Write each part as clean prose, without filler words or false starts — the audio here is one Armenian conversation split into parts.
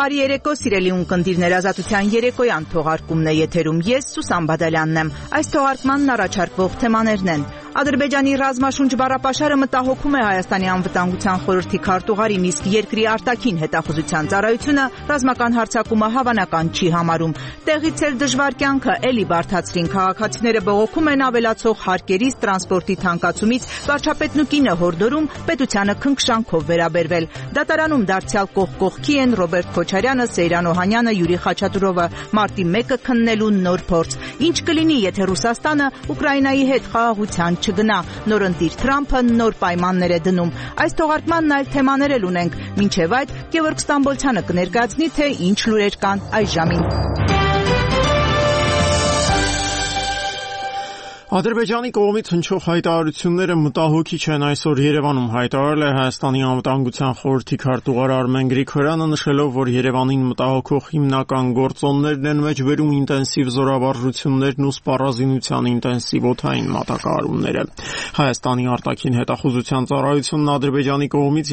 Բարի երեկո, սիրելի ունկնդիրներ, Ազատության երեկոյան թողարկումն է եթերում։ Ես Սուսան Բադալյանն եմ։ Այս թողարկմանն առաջարկվող թեմաներն են. Ադրբեջանի ռազմաշունչ բառապաշարը մտահոգում է Հայաստանի անվտանգության խորհրդի քարտուղարին, իսկ երկրի արտաքին հետախուզության ծառայությունը ռազմական հարձակումը հավանական չի համարում։ Տեղից էլ դժվար կյանքը էլի բարդացրին, քաղաքացիները բողոքում են ավելացող հարկերից, տրանսպորտի թանկացումից, վարչապետն ու կինը հորդորում պետությանը քնքշանքով վերաբերվել։ Դատարանում դարձյալ կողքի են Ռոբերտ Քոչարյանը, Սեյրան Օհանյանը, Յուրի Խաչատուրովը, մարտի 1-ը քննելու նոր փորձ։ Ինչ կլինի, եթե Ռուսաստանը Ուկրաինայի հետ խաղաղության չգնա։ Նորընտիր Թրամփը նոր պայմաններ է դնում։ Այս թողարկմանն այլ թեմաներ էլ ունենք։ Մինչև այդ Գևորգ Ստամբոլցյանը կներկայացնի, թե ինչ լուրեր կան այս ժամին։ Ադրբեջանի կողմից հնչող հայտարարությունները մտահոգիչ են, այսօր Երևանում հայտարարել է Հայաստանի անվտանգության խորհրդի քարտուղար Արմեն Գրիգորյանը, նշելով, որ Երևանին մտահոգող հիմնական գործոններն են մեջբերում ինտենսիվ զորավարժություններն ու սպառազինության ինտենսիվ օդային մատակարարումները։ Հայաստանի արտաքին հետախուզության ծառայությունն Ադրբեջանի կողմից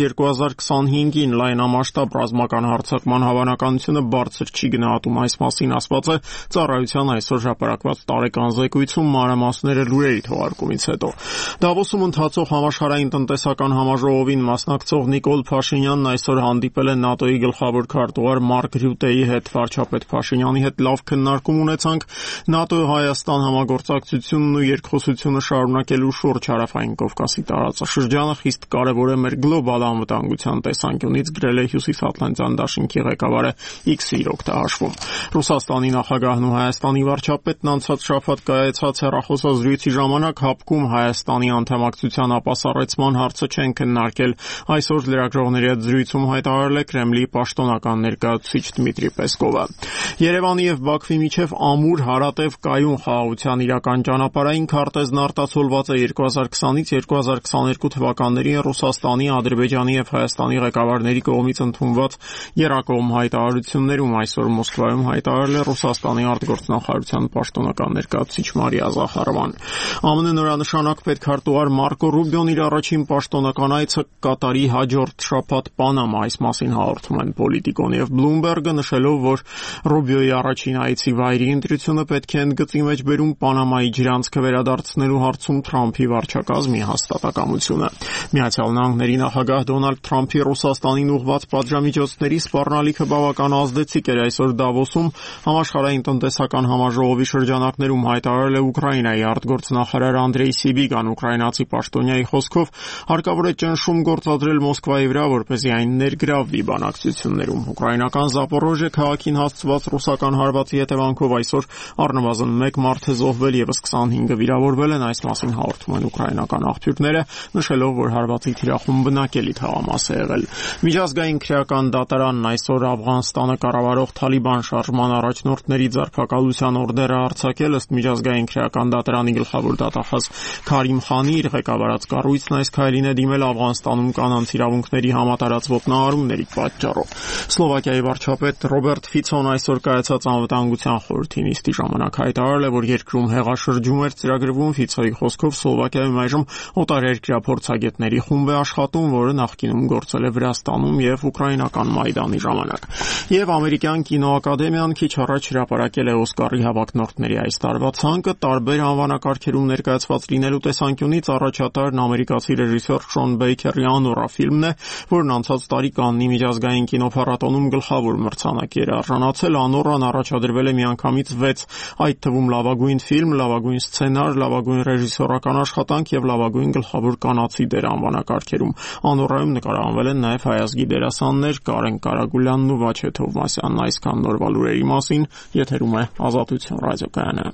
2025-ին լայնամասշտաբ ռազմական հարձակման հավանականությունը բարձր չի գնահատում, այս մասին ասված է ծառայության այսօր հրապարակված տարեկան զեկույցում մանրամասներ լուրերի թողարկումից հետո։ Դավոսում ընթացող համաշխարհային տնտեսական համաժողովին մասնակցող Նիկոլ Փաշինյանն այսօր հանդիպել է ՆԱՏՕ-ի գլխավոր քարտուղար Մարկ Ռյուտեի հետ, վարչապետ Փաշինյանի հետ լավ քննարկում ունեցանք ՆԱՏՕ-Հայաստան համագործակցությունն ու երկխոսությունը շարունակելու շուրջ Հարավային Կովկասի տարածաշրջանը խիստ կարևոր է մեր գլոբալ անվտանգության տեսանկյունից, գրել է Հյուսիսատլանտյան դաշինքի ղեկավարը X-ի օգտահաշվում։ Ռուսաստանի նախագահն ու Հայաստանի վարչապետն անցած շաբաթ կայացած հեռախոսազրույցի ժամանակ հապկում Հայաստանի անդամակցության ապասառեցման հարցը չեն քննարկել։ Այսօր լրագրողների հետ զրույցում հայտարարել է Կրեմլի պաշտոնական ներկայացուցիչ Դմիտրի Պեսկովը։ Երևանի եւ Բաքվի միջև ամուր հարատև կայուն խաղաղության իրական ճանապարհային քարտեզն արտացոլված է 2020-ից 2022 թվականներին Ռուսաստանի, Ադրբեջանի եւ Հայաստանի ղեկավարների կողմից ընդունված երակողմ հայտարարություններում։ Այսօր Մոսկվայում հայտարարել է Ռուսաստանի արտգործնախարարության պաշտոնական ներկայացուցիչ Մարիա Զախարովան։ ԱՄՆ նորանշանակ պետքարտուղար Մարկո Ռուբիոն իր առաջին պաշտոնական այցը կատարի հաջորդ շաբաթ Պանամա, այս մասին հաղորդում են Պոլիտիկոն եւ Բլումբերգը, նշելով, որ Ռուբիոյի առաջին այցի վայրի ընտրությունը պետք է ընդգծի մեջբերում Պանամայի ջրանցքը վերադարձնելու հարցում Թրամփի վարչակազմի հաստատակամությունը։ Միացյալ Նահանգների նախագահ Դոնալդ Թրամփի Ռուսաստանին ուղղված պատժամիջոցների սպառնալիքը բավական ազդեցիկ էր այսօր Դավոսում համաշխարհային տնտեսական համաժողովի շրջանակներում հայտարարել է Ուկրաինայի արտգործնախարար Անդրեյ Սիբիգան։ Ուկրաինացի պաշտոնյայի խոսքով հարկավոր է ճնշում գործադրել Մոսկվայի վրա, որպեսզի այն ներգրավվի բանակցություններում։ Ուկրաինական Զապորոժյե քաղաքին հասցված ռուսական հարվածի հետևանքով այսօր առնվազն 1 մարդ է զոհվել, եւս 25-ը վիրավորվել են, այս մասին հաղորդում են ուկրաինական աղբյուրները, նշելով, որ հարվածի թիրախում բնակելի թաղամաս է եղել։ Միջազգային քրեական դատարանն այսօր Աֆղանստանը կառավարող Թալիբան շարժման առաջնորդների ձերբակալության օրդերը արձակել, ըստ միջազգային քրեական դատարանի գլխավոր դատախազ Քարիմ Խանի իր ղեկավարած կառույցն այս քայլին է դիմել Աֆղանստանում կանանց իրավունքների համատարած ոտնահարումների պատճառով։ Սլովակիայի վարչապետ Ռոբերտ Ֆիցոն այսօր կայացած անվտանգության խորհրդի նիստի ժամանակ հայտարարել է, որ երկրում հեղաշրջում էր ծրագրվում։ Ֆիցոյի խոսքով Սլովակիայում այժմ օտարերկրյա փորձագետների խումբ է աշխատում, որը նախկինում գործել է Վրաստանում եւ ուկրաինական Մայդանի ժամանակ։ Եվ ամերիկյան կինոակադեմիան քիչ առաջ հրապարակել է Օսկարի հավակնորդների այս տարվա ցանկը տարբեր անվանակարգերում ներկայացված լինելու տեսանկյունից առաջատարն ամերիկացի ռեժիսոր Շոն Բեյքերի Անորա ֆիլմն է, որն անցած տարի Կաննի միջազգային կինոփառատոնում գլխավոր մրցանակի էր արժանացել։ Անորան առաջադրվել է միանգամից 6, այդ թվում լավագույն ֆիլմ, լավագույն սցենար, լավագույն ռեժիսորական աշխատանք եւ լավագույն գլխավոր կանացի դեր անվանակարգերում։ Անորայում նկարահանվել են նաեւ հայազգի դերասաններ Կարեն Կարագուլյանն ու Վաչե Թովմասյանն։ Այսքան նորվա լուրերի մասին եթերում է Ազատություն ռադիոկայանը։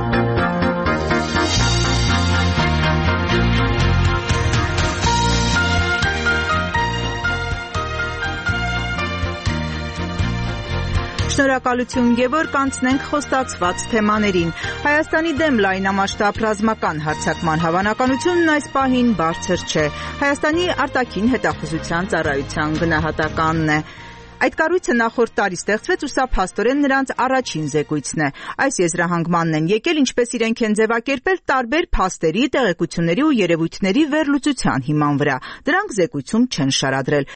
Շնորհակալություն, Գևորգ, անցնենք խոստացված թեմաներին։ Հայաստանի դեմ լայնամասշտաբ ռազմական հարձակման հավանականությունն այս պահին բարձր չէ։ Հայաստանի արտաքին հետախուզության ծառայության գնահատականն է։ Այդ կառույցը նախորդ տարի ստեղծվեց ու սա փաստորեն նրանց առաջին զեկույցն է։ Այս եզրահանգմանն են եկել, ինչպես իրենք են ձևակերպել, տարբեր փաստերի, տեղեկությունների ու երևույթների վերլուծության հիման վրա։ Դրանք զեկույցում չեն շարադրել։